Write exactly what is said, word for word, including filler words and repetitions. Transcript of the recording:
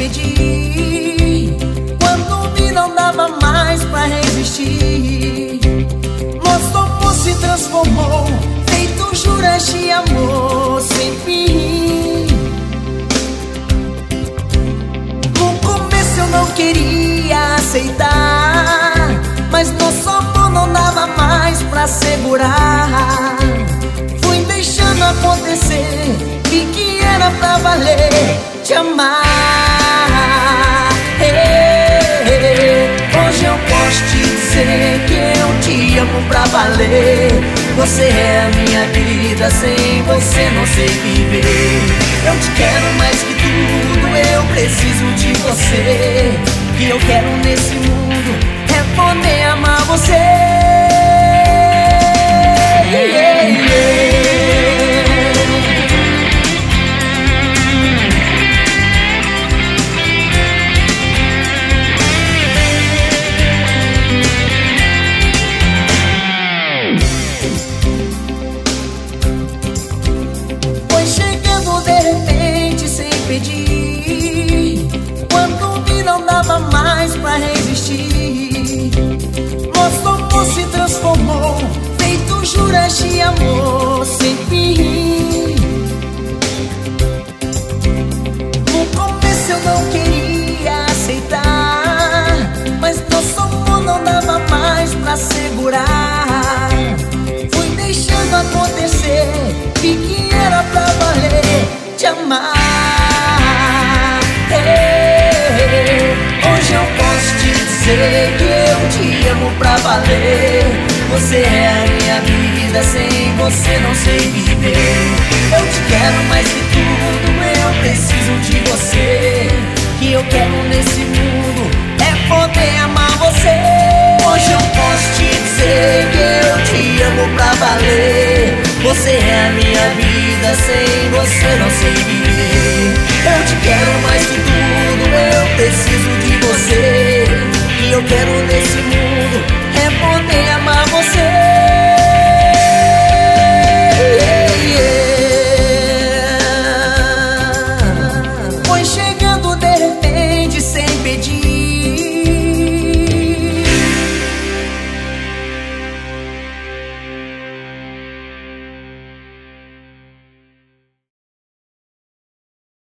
pedir, quando vi não dava mais pra resistir. Nosso amor se transformou, feito juras de amor sem fim. No começo eu não queria aceitar, mas nosso amor não dava mais pra segurar. Fui deixando acontecer, vi que era pra valer te amar. Hoje eu posso te dizer que eu te amo pra valer. Você é a minha vida, sem você não sei viver. Eu te quero mais que tudo, eu preciso de você. O que eu quero nesse mundo é poder amar você. Yeah, yeah. Foi chegando de repente sem pedir, quando vi não dava mais pra resistir. Nosso amor se transformou, feito juras de amor sem fim. No começo eu não queria aceitar, mas nosso amor não dava mais pra segurar. Fui deixando acontecer, vi que era pra valer te amar. Hoje eu posso te dizer que eu te amo pra valer. Você é a minha vida, sem você não sei viver. Eu te quero mais que tudo, eu preciso de você. O que eu quero nesse mundo é poder amar você. Hoje eu posso te dizer que eu te amo pra valer. Você é a minha vida, sem você não sei viver. Eu te quero mais que tudo, eu preciso de você. E eu quero